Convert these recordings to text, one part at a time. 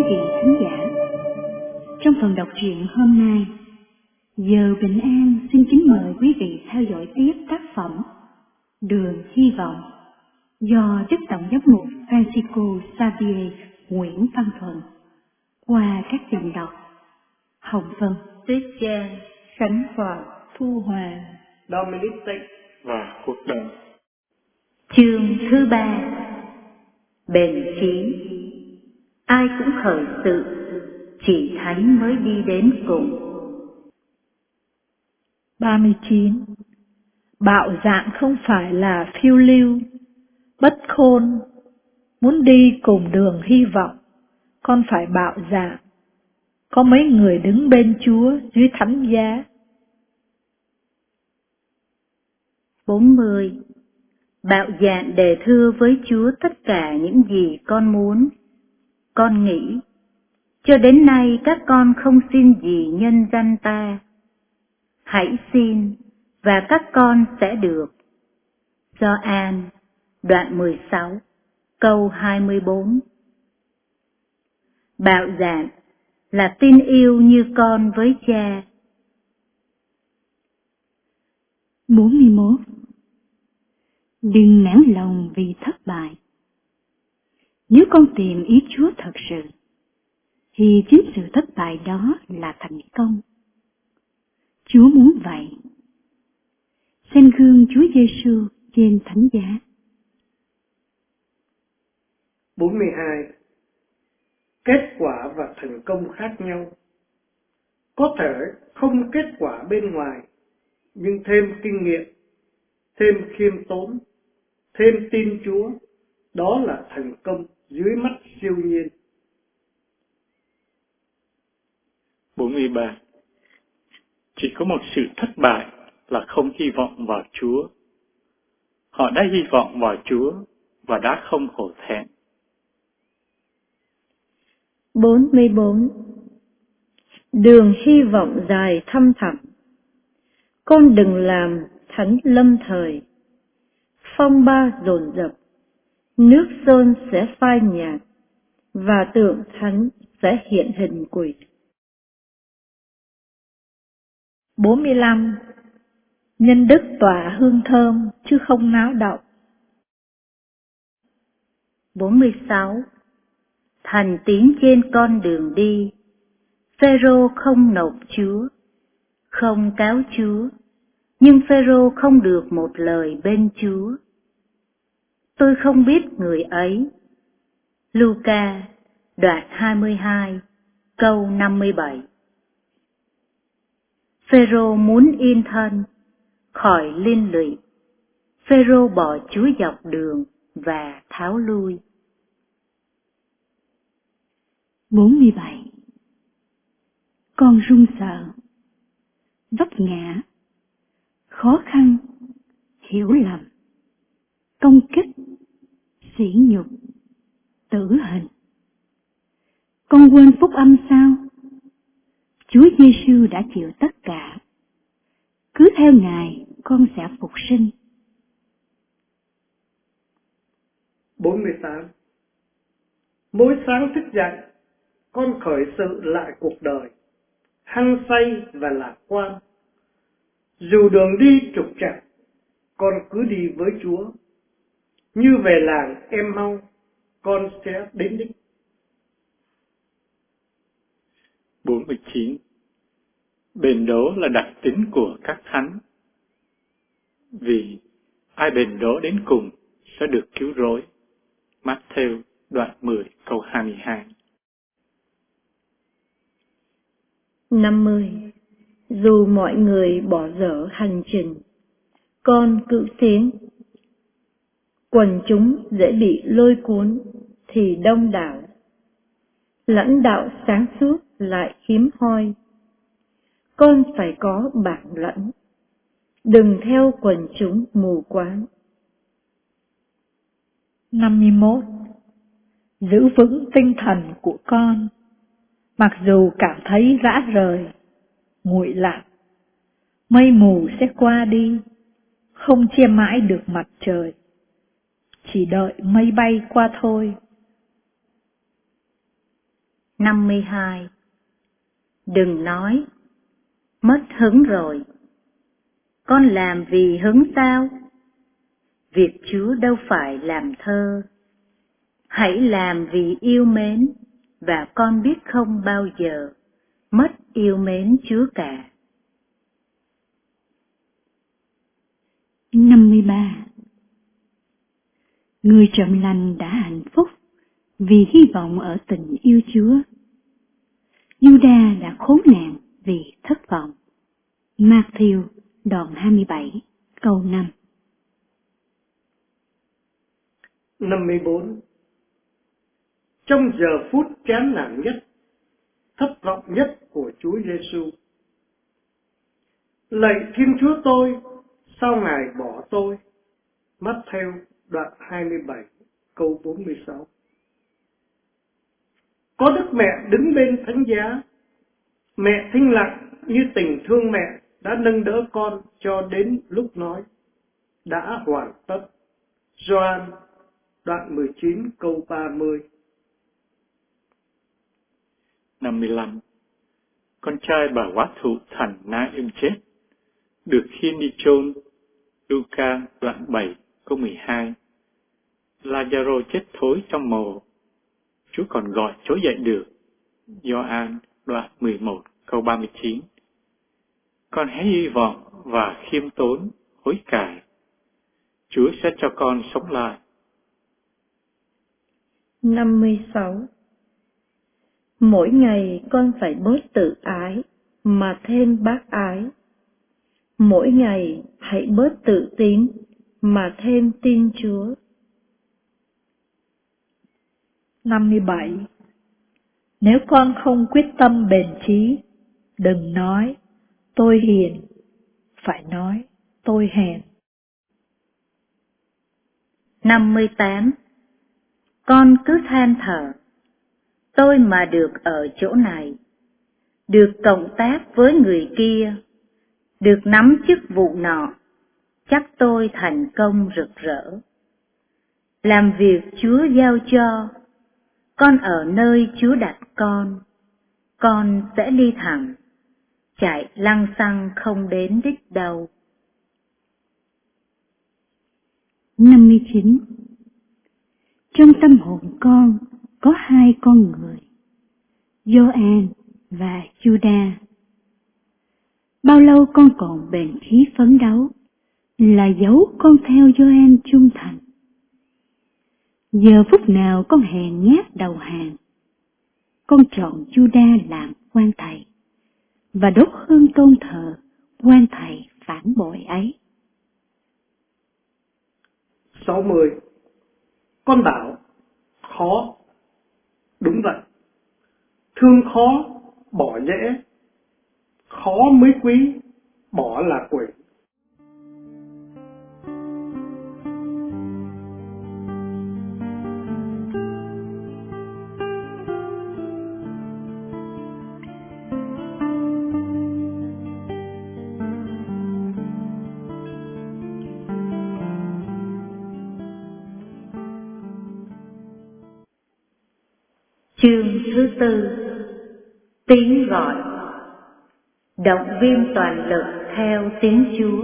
vị khán giả. Trong phần đọc truyện hôm nay, Giờ Bình An xin kính mời quý vị theo dõi tiếp tác phẩm Đường Hy Vọng do Đức Tổng giám mục Francisco Xavier Nguyễn Văn Thuận qua các giọng đọc Hồng Vân, Tuyết Giang, Khánh Hòa, Thu Hòa, Dominic Tech và Cuộc Đời. Chương thứ 3. Bền chí. Ai cũng khởi sự, chỉ Thánh mới đi đến cùng. 39. Bạo dạn không phải là phiêu lưu, bất khôn. Muốn đi cùng đường hy vọng, con phải bạo dạn. Có mấy người đứng bên Chúa dưới thánh giá. 40. Bạo dạn để thưa với Chúa tất cả những gì con muốn, con nghĩ. Cho đến nay các con không xin gì nhân danh ta. Hãy xin, và các con sẽ được. Gioan, đoạn 16, câu 24. Bạo dạn là tin yêu như con với cha. 41. Đừng nản lòng vì thất bại. Nếu con tìm ý Chúa thật sự, thì chính sự thất bại đó là thành công. Chúa muốn vậy. Xem gương Chúa Giêsu trên thánh giá. 42. Kết quả và thành công khác nhau. Có thể không kết quả bên ngoài, nhưng thêm kinh nghiệm, thêm khiêm tốn, thêm tin Chúa, đó là thành công dưới mắt siêu nhiên. 43. Chỉ có một sự thất bại là không hy vọng vào Chúa. Họ đã hy vọng vào Chúa và đã không hổ thẹn. 44. Đường hy vọng dài thăm thẳm. Con đừng làm thánh lâm thời. Phong ba dồn dập, nước sơn sẽ phai nhạt, và tượng thánh sẽ hiện hình quỷ. 45. Nhân đức tỏa hương thơm, chứ không náo động. 46. Thành tín trên con đường đi. Phêrô không nộp Chúa, không cáo Chúa, nhưng Phêrô không được một lời bên Chúa. Tôi không biết người ấy. Luca, đoạn 22, câu 57. Phêrô muốn yên thân, khỏi liên lụy. Phêrô bỏ Chúa dọc đường và tháo lui. 47. Con run sợ, vấp ngã, khó khăn, hiểu lầm, công kích, sỉ nhục, tử hình. Con quên phúc âm sao? Chúa Giêsu đã chịu tất cả. Cứ theo Ngài, con sẽ phục sinh. 48. Mỗi sáng thức dậy, con khởi sự lại cuộc đời, hăng say và lạc quan. Dù đường đi trục trặc, con cứ đi với Chúa. Như về làng Em-mau, con sẽ đến đích. 49. Bền đỗ là đặc tính của các thánh. Vì ai bền đỗ đến cùng sẽ được cứu rỗi. Matthew đoạn 10 câu 22. 50. Dù mọi người bỏ dở hành trình, con cứ tiến. Quần chúng dễ bị lôi cuốn thì đông đảo. Lãnh đạo sáng suốt lại hiếm hoi. Con phải có bản lãnh, đừng theo quần chúng mù quáng. 51. Giữ vững tinh thần của con, mặc dù cảm thấy rã rời, nguội lạnh. Mây mù sẽ qua đi, không che mãi được mặt trời, chỉ đợi mây bay qua thôi. 52. Đừng nói, mất hứng rồi. Con làm vì hứng sao? Việc Chúa đâu phải làm thơ. Hãy làm vì yêu mến, và con biết không bao giờ mất yêu mến Chúa cả. 53. Người trộm lành đã hạnh phúc vì hy vọng ở tình yêu Chúa. Juda đã khốn nạn vì thất vọng. Matthew đoạn 27 câu 5. 54. Trong giờ phút chán nản nhất, thất vọng nhất của Chúa Giêsu, lạy Thiên Chúa tôi, sao Ngài bỏ tôi? Matthew đoạn 27 câu 46. Có Đức Mẹ đứng bên thánh giá, mẹ thinh lặng như tình thương mẹ đã nâng đỡ con cho đến lúc nói đã hoàn tất. Gioan đoạn 19 câu 30. 55. Con trai bà góa thụ thành Na-im chết, được khiêng đi chôn. Luca đoạn 7 câu 12. Lazaro chết thối trong mồ, Chúa còn gọi trỗi dậy được. Gioan đoạn 11 câu 39. Con hãy hy vọng và khiêm tốn, hối cải. Chúa sẽ cho con sống lại. 56. Mỗi ngày con phải bớt tự ái, mà thêm bác ái. Mỗi ngày hãy bớt tự tín, mà thêm tin Chúa. 57. Nếu con không quyết tâm bền chí, đừng nói tôi hiền, phải nói tôi hèn. 58. Con cứ than thở, tôi mà được ở chỗ này, được cộng tác với người kia, được nắm chức vụ nọ, chắc tôi thành công rực rỡ. Làm việc Chúa giao cho, con ở nơi Chúa đặt con sẽ đi thẳng, chạy lăng xăng không đến đích đâu. 59. Trong tâm hồn con có hai con người, Gioan và Juda. Bao lâu con còn bền chí phấn đấu, là dấu con theo Gioan trung thành. Giờ phút nào con hèn nhát đầu hàng, con chọn Juda làm quan thầy, và đốt hương tôn thờ quan thầy phản bội ấy. 60. Con bảo khó. Đúng vậy. Thương khó, bỏ dễ. Khó mới quý, bỏ là quỷ. Chương thứ 4. Tiếng gọi. Động viên toàn lực theo tiếng Chúa.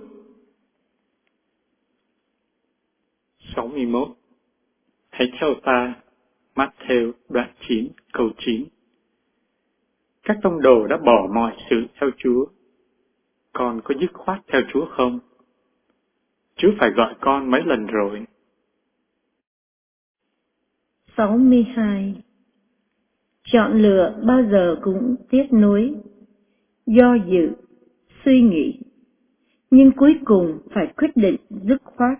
61. Hãy theo ta. Matthew đoạn 9 câu 9. Các tông đồ đã bỏ mọi sự theo Chúa. Con có dứt khoát theo Chúa không? Chúa phải gọi con mấy lần rồi? 62. Chọn lựa bao giờ cũng tiếc nuối, do dự, suy nghĩ, nhưng cuối cùng phải quyết định dứt khoát.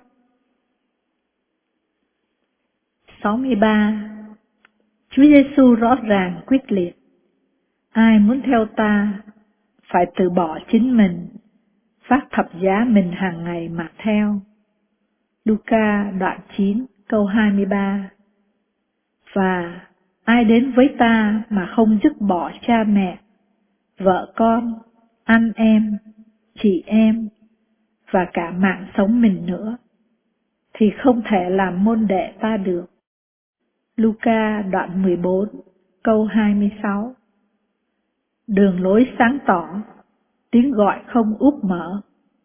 63. Chúa Giêsu rõ ràng quyết liệt. Ai muốn theo ta, phải từ bỏ chính mình, vác thập giá mình hàng ngày mà theo. Luca đoạn 9 câu 23. Và ai đến với ta mà không dứt bỏ cha mẹ, vợ con, anh em, chị em, và cả mạng sống mình nữa, thì không thể làm môn đệ ta được. Luca đoạn 14 câu 26. Đường lối sáng tỏ, tiếng gọi không úp mở.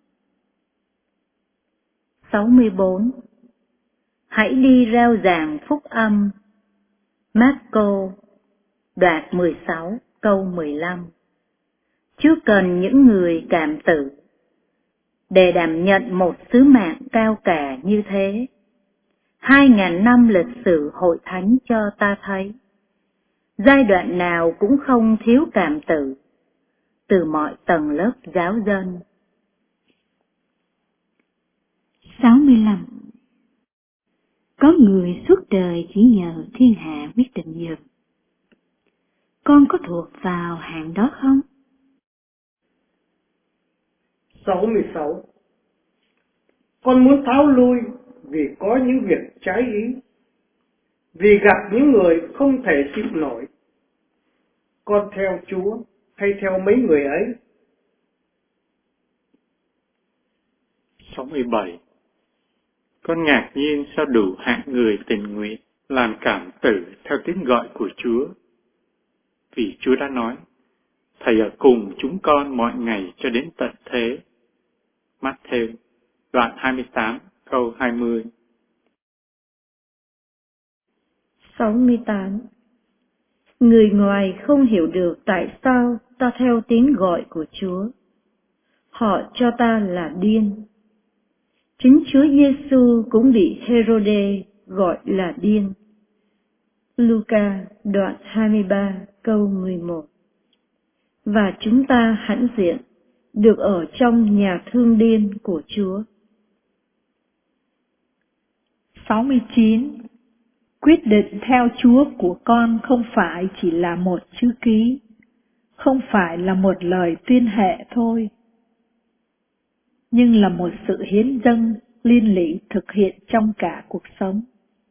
64. Hãy đi rao giảng phúc âm. Marco, đoạn 16, câu 15. Chúa cần những người cảm tử để đảm nhận một sứ mạng cao cả như thế. 2.000 năm lịch sử hội thánh cho ta thấy, giai đoạn nào cũng không thiếu cảm tử, từ mọi tầng lớp giáo dân. 65. Có người suốt đời chỉ nhờ thiên hạ quyết định giùm. Con có thuộc vào hạng đó không? 66. Con muốn tháo lui vì có những việc trái ý, vì gặp những người không thể chịu nổi. Con theo Chúa hay theo mấy người ấy? 67. Con ngạc nhiên sao đủ hạng người tình nguyện làm cảm tử theo tiếng gọi của Chúa. Vì Chúa đã nói, Thầy ở cùng chúng con mọi ngày cho đến tận thế. Matthew, đoạn 28, câu 20. 68. Người ngoài không hiểu được tại sao ta theo tiếng gọi của Chúa. Họ cho ta là điên. Chính Chúa Giêsu cũng bị Hêrôđê gọi là điên. Luca đoạn 23 câu 11. Và chúng ta hãnh diện được ở trong nhà thương điên của Chúa. 69. Quyết định theo Chúa của con không phải chỉ là một chữ ký, không phải là một lời tuyên hệ thôi, nhưng là một sự hiến dâng liên lỉ thực hiện trong cả cuộc sống.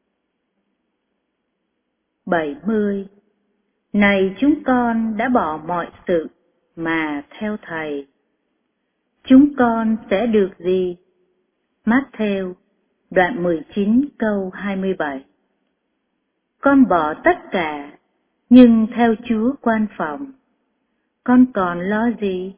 70. Này chúng con đã bỏ mọi sự mà theo Thầy. Chúng con sẽ được gì? Matthew, đoạn 19 câu 27. Con bỏ tất cả, nhưng theo Chúa quan phòng. Con còn lo gì?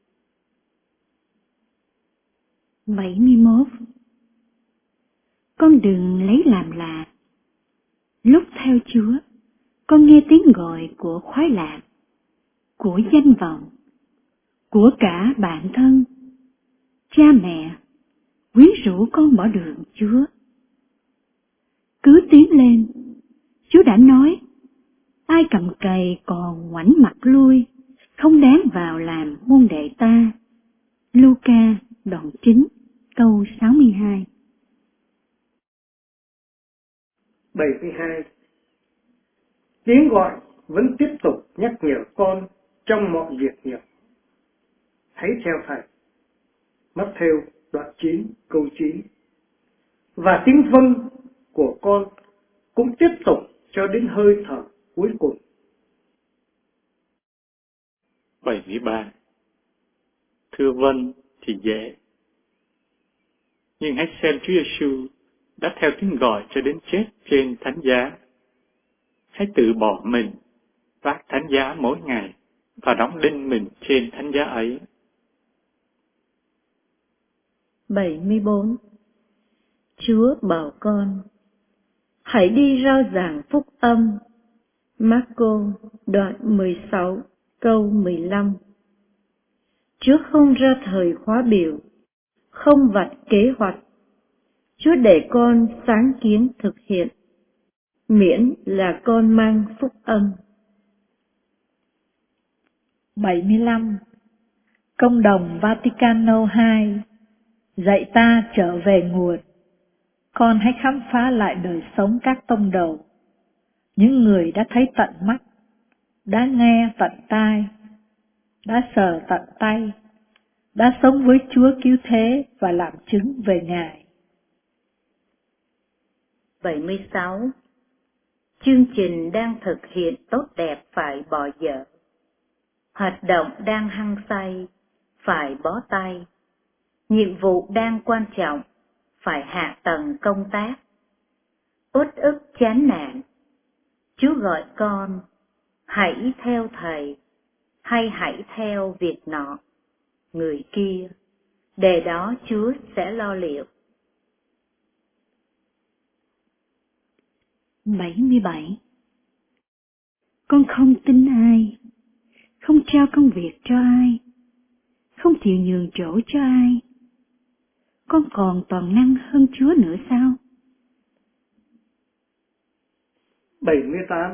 71. Con đừng lấy làm lạ. Lúc theo Chúa, con nghe tiếng gọi của khoái lạc, của danh vọng, của cả bạn thân, cha mẹ, quyến rũ con bỏ đường Chúa. Cứ tiến lên, Chúa đã nói, ai cầm cày còn ngoảnh mặt lui, không đáng vào làm môn đệ ta. Luca đoạn 9 câu 62. 72. Tiếng gọi vẫn tiếp tục nhắc nhở con trong mọi việc nhỏ. Hãy theo Thầy. Matthew đoạn 9 câu 9. Và tiếng vâng của con cũng tiếp tục cho đến hơi thở cuối cùng. 73. Thưa vâng thì dễ, nhưng hãy xem Chúa Giêsu đã theo tiếng gọi cho đến chết trên thánh giá. Hãy tự bỏ mình, vác thánh giá mỗi ngày và đóng đinh mình trên thánh giá ấy. 74. Chúa bảo con, hãy đi rao giảng phúc âm. Marco đoạn 16 câu 15. Chúa không ra thời khóa biểu, không vạch kế hoạch. Chúa để con sáng kiến thực hiện, miễn là con mang phúc âm. 75. Công đồng Vaticano II dạy ta trở về nguồn. Con hãy khám phá lại đời sống các tông đầu, những người đã thấy tận mắt, đã nghe tận tai, đã sờ tận tay, đã sống với Chúa cứu thế và làm chứng về Ngài. 76. Chương trình đang thực hiện tốt đẹp phải bỏ dở. Hoạt động đang hăng say phải bó tay. Nhiệm vụ đang quan trọng phải hạ tầng công tác. Uất ức chán nản, Chúa gọi con, hãy theo thầy, hay hãy theo việc nọ, người kia, để đó Chúa sẽ lo liệu. 77. Con không tin ai, không trao công việc cho ai, không chịu nhường chỗ cho ai. Con còn toàn năng hơn Chúa nữa sao? 78.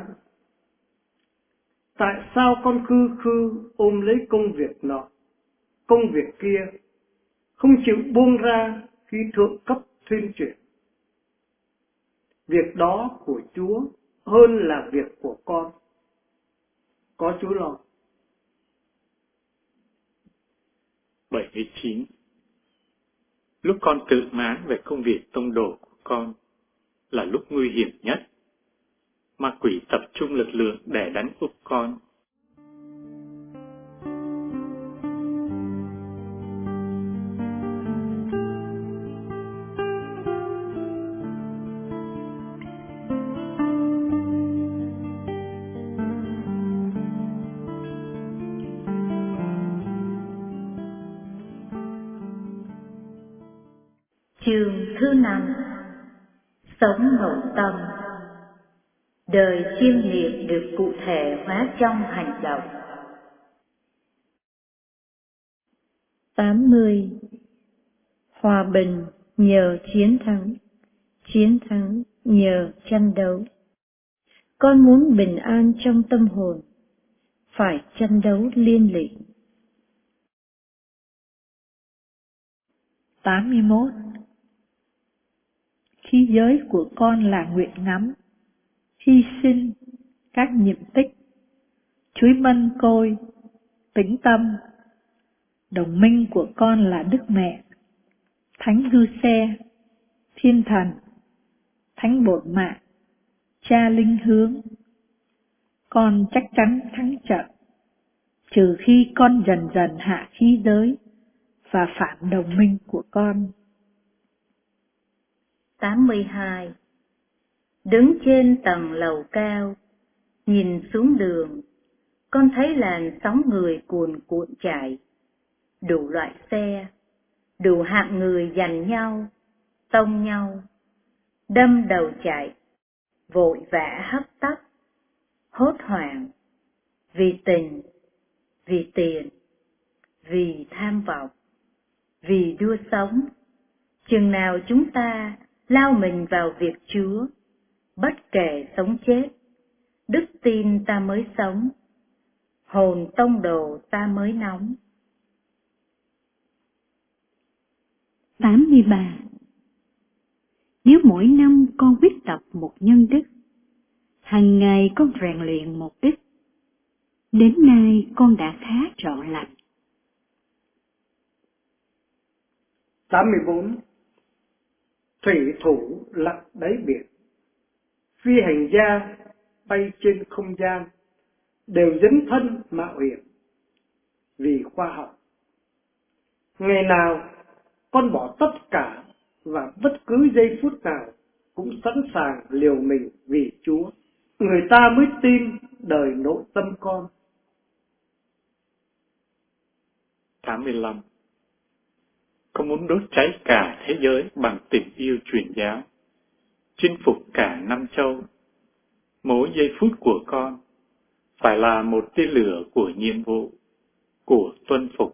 Tại sao con khư khư ôm lấy công việc nọ, công việc kia, không chịu buông ra khi thượng cấp thuyên chuyển? Việc đó của Chúa hơn là việc của con. Có Chúa lo. 79. Lúc con tự mãn về công việc tông đồ của con là lúc nguy hiểm nhất. Ma quỷ tập trung lực lượng để đánh úp con. Chương thứ 5. Sống nội tâm. Đời chiêm nghiệm được cụ thể hóa trong hành động. 80. Hòa bình nhờ chiến thắng nhờ tranh đấu. Con muốn bình an trong tâm hồn, phải tranh đấu liên lụy. 81. Khí giới của con là nguyện ngắm, hy sinh, các nhiệm tích, chuối mân côi, tĩnh tâm. Đồng minh của con là Đức Mẹ, Thánh Giuse, Thiên Thần, Thánh Bổn Mạng, Cha Linh Hướng. Con chắc chắn thắng trận, trừ khi con dần dần hạ khí giới và phản đồng minh của con. 82. Đứng trên tầng lầu cao, nhìn xuống đường, con thấy làn sóng người cuồn cuộn chảy, đủ loại xe, đủ hạng người giành nhau, tông nhau, đâm đầu chạy, vội vã hấp tấp, hốt hoảng, vì tình, vì tiền, vì tham vọng, vì đua sống. Chừng nào chúng ta lao mình vào việc Chúa, bất kể sống chết, đức tin ta mới sống, hồn tông đồ ta mới nóng. 83. Nếu mỗi năm con quyết tập một nhân đức, hàng ngày con rèn luyện một đức, đến nay con đã khá trọn lành. 84. Thủy thủ lặn đáy biển, phi hành gia bay trên không gian, đều dấn thân mạo hiểm vì khoa học. Ngày nào con bỏ tất cả và bất cứ giây phút nào cũng sẵn sàng liều mình vì Chúa, người ta mới tin đời nội tâm con. 85. Con muốn đốt cháy cả thế giới bằng tình yêu truyền giáo, chinh phục cả năm châu. Mỗi giây phút của con phải là một tia lửa của nhiệm vụ, của tuân phục.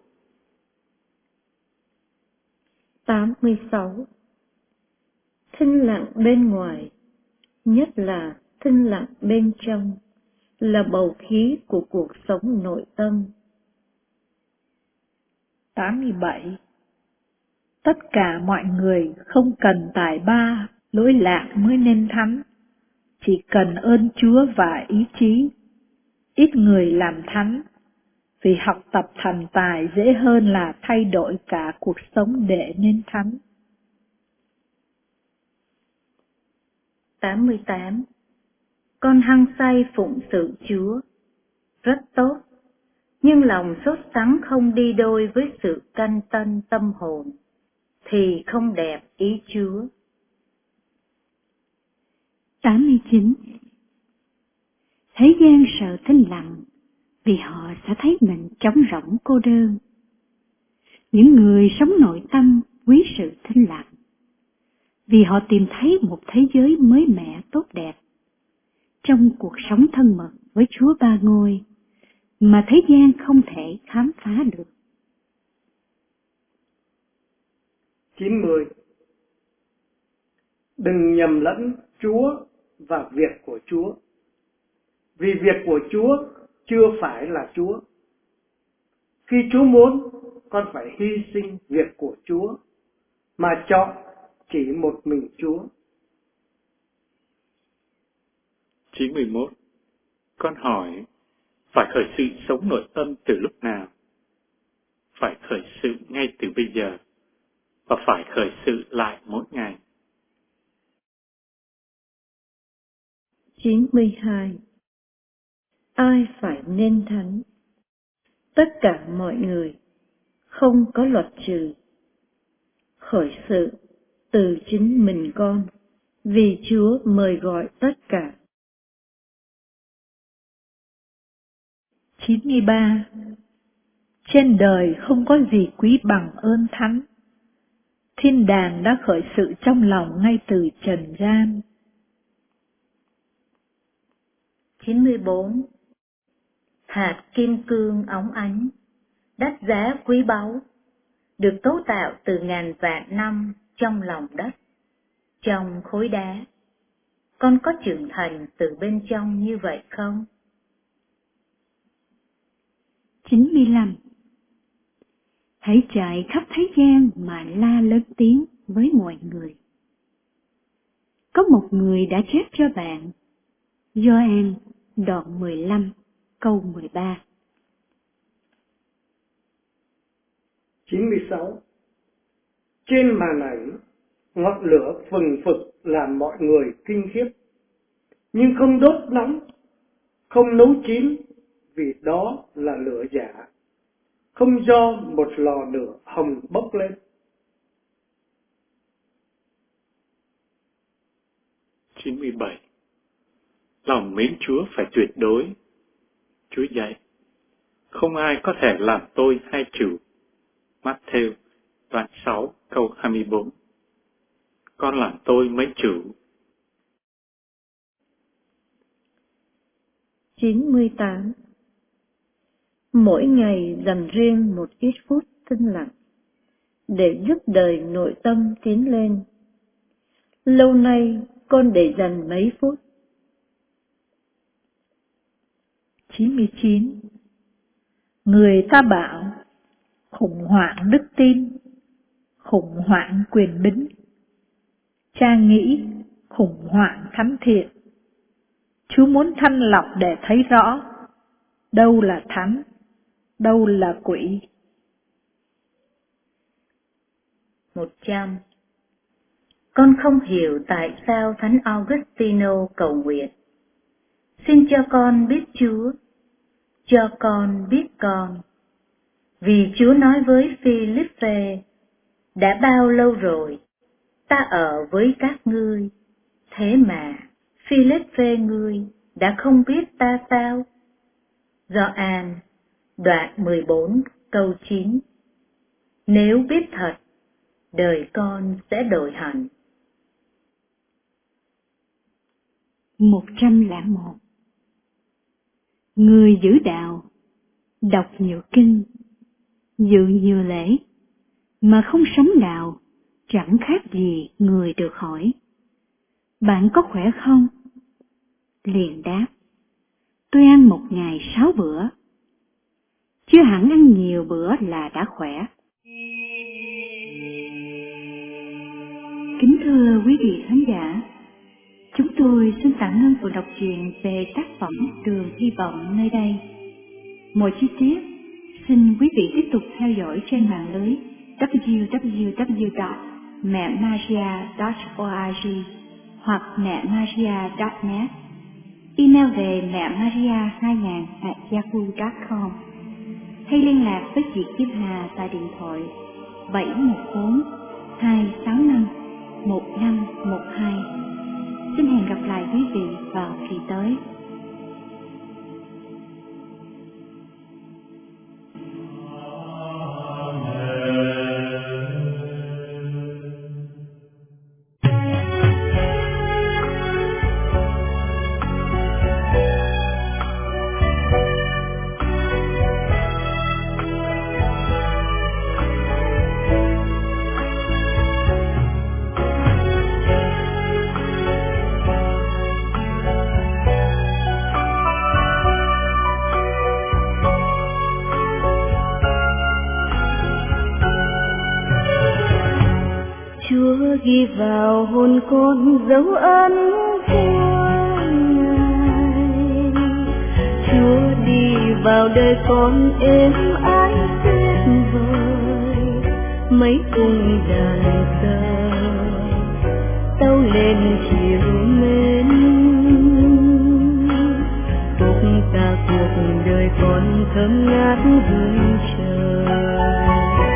86. Thinh lặng bên ngoài, nhất là thinh lặng bên trong, là bầu khí của cuộc sống nội tâm. 87. Tất cả mọi người không cần tài ba, lỗi lạc mới nên thánh, chỉ cần ơn Chúa và ý chí. Ít người làm thánh, vì học tập thành tài dễ hơn là thay đổi cả cuộc sống để nên thánh. 88. Con hăng say phụng sự Chúa, rất tốt, nhưng lòng sốt sắng không đi đôi với sự canh tân tâm hồn, thì không đẹp ý Chúa. 89. Thế gian sợ thinh lặng vì họ sẽ thấy mình trống rỗng cô đơn. Những người sống nội tâm quý sự thinh lặng vì họ tìm thấy một thế giới mới mẻ tốt đẹp trong cuộc sống thân mật với Chúa Ba Ngôi mà thế gian không thể khám phá được. 90. Đừng nhầm lẫn Chúa và việc của Chúa, vì việc của Chúa chưa phải là Chúa. Khi Chúa muốn, con phải hy sinh việc của Chúa, mà chọn chỉ một mình Chúa. 91. Con hỏi, phải khởi sự sống nội tâm từ lúc nào? Phải khởi sự ngay từ bây giờ, và phải khởi sự lại mỗi ngày. 92. Ai phải nên thánh? Tất cả mọi người, không có luật trừ. Khởi sự từ chính mình con, vì Chúa mời gọi tất cả. 93. Trên đời không có gì quý bằng ơn thánh. Thiên đàng đã khởi sự trong lòng ngay từ trần gian. 94. Hạt kim cương óng ánh, đắt giá quý báu, được cấu tạo từ ngàn vạn năm trong lòng đất, trong khối đá. Con có trưởng thành từ bên trong như vậy không? 95. Hãy chạy khắp thế gian mà la lớn tiếng với mọi người. Có một người đã chết cho bạn. Gioan đoạn 15 câu 13. 96. Trên màn ảnh, ngọn lửa phừng phực làm mọi người kinh khiếp, nhưng không đốt nóng, không nấu chín, vì đó là lửa giả, không do một lò lửa hồng bốc lên. 97. Lòng mến Chúa phải tuyệt đối. Chúa dạy, không ai có thể làm tôi hai chủ. Matthew đoạn 6 câu 24. Con làm tôi mấy chủ. 98. Mỗi ngày dành riêng một ít phút tĩnh lặng để giúp đời nội tâm tiến lên. Lâu nay con để dành mấy phút. 99. Người ta bảo khủng hoảng đức tin, khủng hoảng quyền bính. Cha nghĩ khủng hoảng thánh thiện. Chúa muốn thanh lọc để thấy rõ đâu là thánh, đâu là quỷ. 100. Con không hiểu tại sao Thánh Augustino cầu nguyện: xin cho con biết Chúa, cho con biết con. Vì Chúa nói với Philippe: đã bao lâu rồi ta ở với các ngươi, thế mà Philippe ngươi đã không biết ta sao? Gioan đoạn 14 câu 9. Nếu biết thật, đời con sẽ đổi hẳn. 101. Người giữ đạo, đọc nhiều kinh, dự nhiều lễ, mà không sống đạo, chẳng khác gì người được hỏi: bạn có khỏe không? Liền đáp: tôi ăn một ngày 6 bữa. Chưa hẳn ăn nhiều bữa là đã khỏe. Kính thưa quý vị khán giả, chúng tôi xin tạm ngưng cuộc đọc truyện về tác phẩm Đường Hy Vọng nơi đây. Mọi chi tiết, xin quý vị tiếp tục theo dõi trên mạng lưới www.mẹmagia.org hoặc mẹmagia.net, email về mẹmagia2000@yahoo.com, hay liên lạc với chị Kim Hà tại điện thoại 714 265 1512. Xin hẹn gặp lại quý vị vào kỳ tới. ghi vào hồn con dấu ấn của Ngài. Chúa đi vào đời con êm ái tuyệt vời, mấy cung đàn thờ tâu lên chiều mến. Phúc cả cuộc đời con thơm ngát hương trời,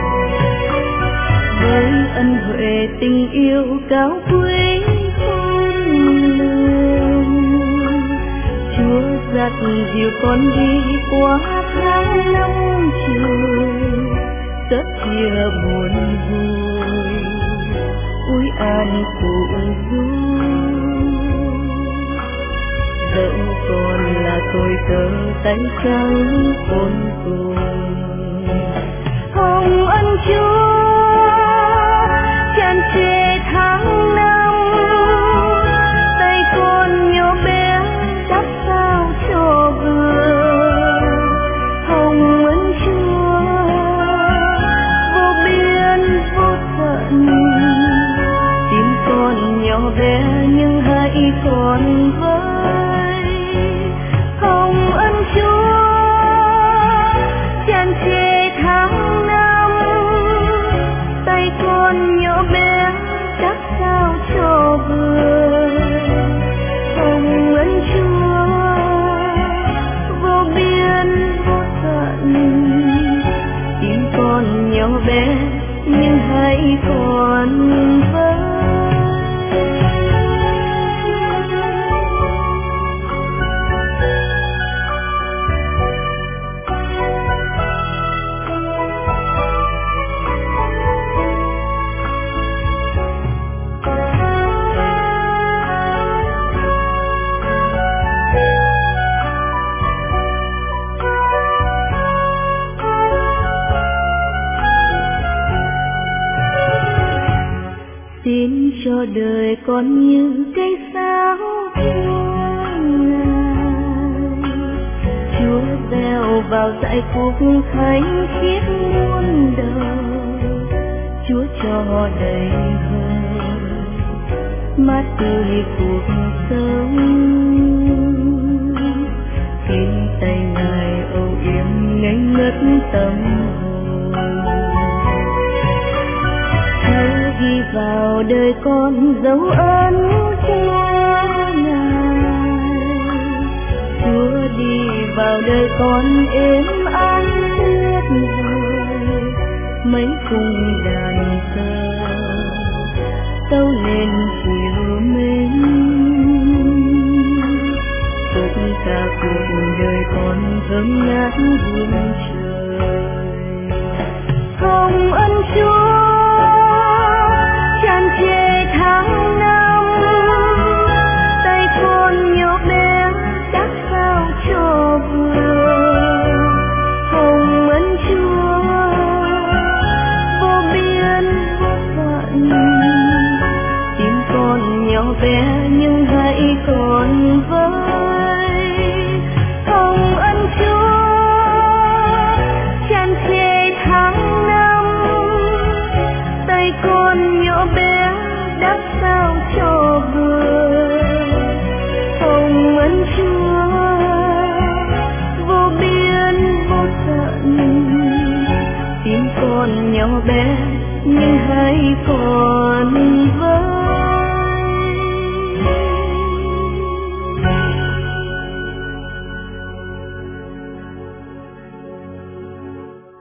với ân huệ tình yêu cao quý khôn lường. Chúa dắt dìu con đi qua tháng năm trời, tất chia buồn vui ui an phụ du. Dẫu còn là tôi cờ tay trắng khôn cùng, hồng ân Chúa tràn trề tháng năm, tay con nhỏ bé đắp sao cho vừa. Hồng ân Chúa vô biên vô tận, tim con nhỏ bé nhưng hãy còn với. Hồng ân Chúa tràn trề tháng năm, tay con nhỏ bé chắc sao cho vừa. Hồng ân Chúa vô biên vô tận, tim con nhỏ bé nhưng hãy còn với. Xin cho đời con như cây sao Chúa Ngài. Chúa gieo vào dạy phúc thánh khiết muôn đời. Chúa cho đầy vơi mát tươi cuộc sống. Kính tay Ngài âu yếm ngây ngất tâm hồn. Ghi vào đời con dấu ấn của Ngài. Chúa đi vào đời con êm ái tuyệt vời, mấy cung đàn thờ tâu lên chiều mến. Phúc cả cuộc đời con thơm ngát hương trời. Hồng ân Chúa tràn trề tháng năm, tay con nhỏ bé chắc sao cho vừa. Hồng ân Chúa vô biên vô tận, tim con nhỏ bé nhưng hãy còn với. Hồng ân Chúa tràn trề tháng năm, tay con nhỏ bé đắp sao cho vừa. Hồng ân Chúa vô biên vô tận, tim con nhỏ bé nhưng hãy còn